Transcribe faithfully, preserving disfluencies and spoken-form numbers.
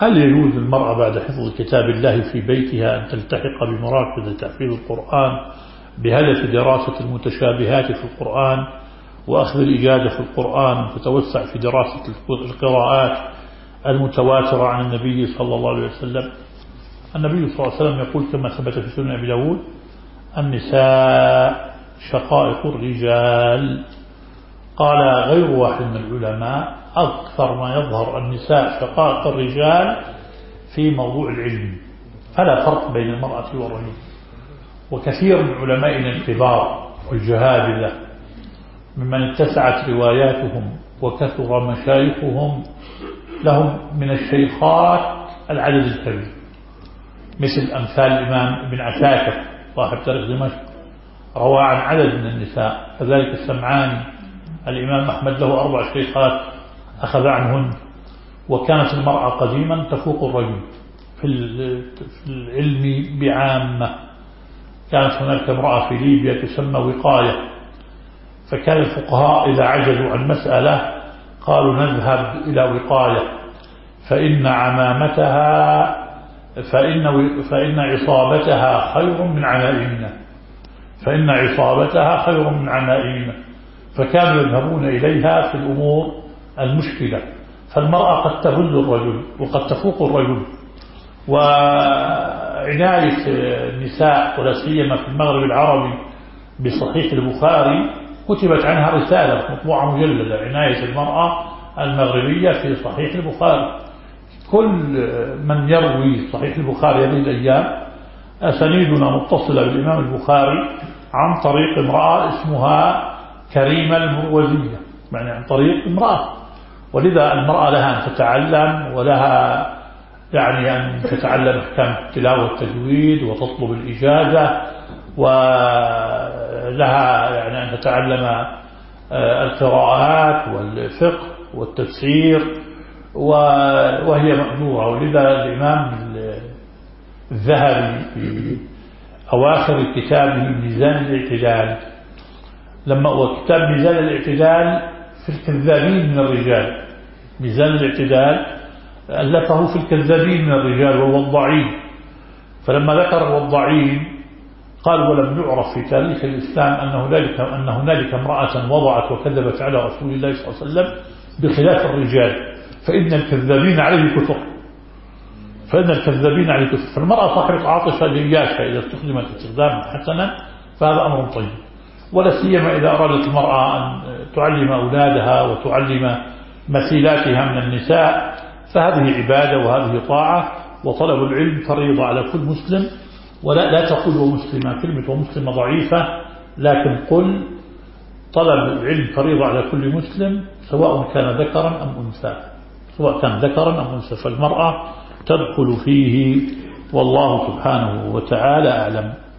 هل يجوز للمرأة بعد حفظ كتاب الله في بيتها أن تلتحق بمراكز تحفيظ القرآن بهدف دراسة المتشابهات في القرآن وأخذ الإجازة في القرآن وتتوسع في دراسة القراءات المتواترة عن النبي صلى الله عليه وسلم؟ النبي صلى الله عليه وسلم يقول كما ثبت في سنن أبي داود: النساء شقائق الرجال. قال غير واحد من العلماء: أكثر ما يظهر النساء شقائق الرجال في موضوع العلم، فلا فرق بين المرأة والرجل. وكثير من علمائنا الكبار والجهابذة ممن اتسعت رواياتهم وكثر مشايخهم لهم من الشيخات العدد الكبير، مثل أمثال الإمام ابن عساكر صاحب تاريخ دمشق روى عن عدد من النساء، كذلك السمعاني. الإمام أحمد له أربع شيخات أخذ عنهن. وكانت المرأة قديما تفوق الرجل في العلم بعامة. كانت هناك امرأة في ليبيا تسمى وقاية، فكان الفقهاء إذا عجزوا عن مسألة قالوا نذهب إلى وقاية فإن عمامتها فإن, فإن عصابتها خير من عمائمنا فإن عصابتها خير من عمائمنا فكانوا يذهبون إليها في الأمور المشكلة. فالمرأة قد تهل الرجل وقد تفوق الرجل. وعناية النساء ولا سيما في المغرب العربي بصحيح البخاري كتبت عنها رسالة مطبوعة مجلدة: عناية المرأة المغربية في صحيح البخاري. كل من يروي صحيح البخاري هذه الأيام أسانيدنا متصلة بالإمام البخاري عن طريق امرأة اسمها كريمة المروزية، يعني عن طريق امرأة. ولذا المرأة لها أن تتعلم، ولها يعني أن تتعلم أحكام التلاوة والتجويد وتطلب الإجازة، ولها يعني أن تتعلم القراءات والفقه والتفسير، وهي مأجورة. ولذا الإمام الذهبي في أواخر كتابه ميزان الاعتدال، لما هو كتاب ميزان الاعتدال في الكذابين من الرجال، ميزان الاعتدال ألفه في الكذابين من الرجال والوضاعين. فلما ذكر الوضاعين قال: ولم يعرف في تاريخ الإسلام أن هنالك, أن هنالك امرأة وضعت وكذبت على رسول الله صلى الله عليه وسلم بخلاف الرجال، فإن الكذابين عليه كثر فإن الكذابين عليه كثر فالمرأة صاحبة عاطفة جياشة إذا استخدمت استخداما حسنا فهذا أمر طيب. ولا سيما إذا أرادت المرأة أن تعلم أولادها وتعلم مثيلاتها من النساء، فهذه عبادة وهذه طاعة. وطلب العلم فريضة على كل مسلم. ولا لا تقول ومسلمة، كلمة ومسلمة ضعيفة، لكن قل طلب العلم فريضة على كل مسلم سواء كان ذكرا أم أنثى سواء كان ذكرا أم أنثى فالمرأة تدخل فيه، والله سبحانه وتعالى أعلم.